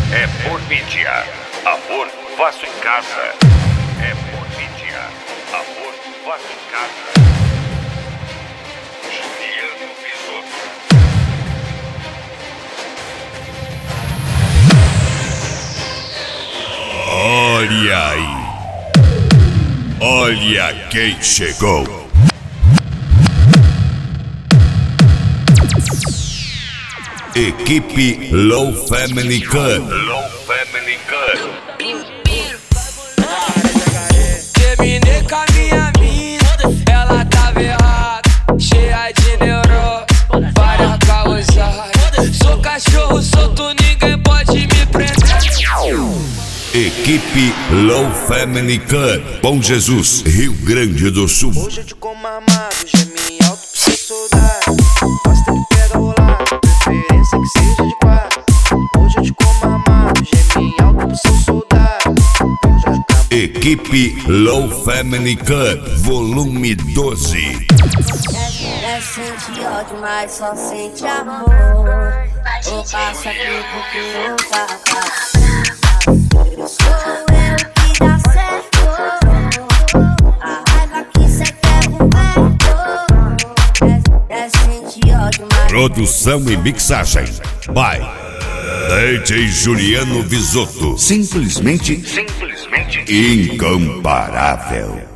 É por mídia. Amor faço em casa. É por mídia. Amor faço em casa. Juliano Visotto. Olha aí. Olha quem chegou. Equipe Low Family Cut. Low Family Cut. Terminei com a minha mina, ela tava errada, cheia de neurose, várias causais. Sou cachorro solto, ninguém pode me prender. Equipe Low Family Cut. Bom Jesus, Rio Grande do Sul. Hoje eu te como amado, gemi alto pro seu soldado. Gosta que pega rolar, preferência que seja de quatro. Hoje eu te como amado, gemi alto pro seu soldado. Equipe Low Family Cut, volume 12. Sente ódio, mas só sente amor. Ou passa aqui porque eu tava. Sou eu que dá certo. A raiva que cê quer por perto. Sente ódio, mas Produção e mixagem by DJ Juliano Visotto. Simplesmente incomparável.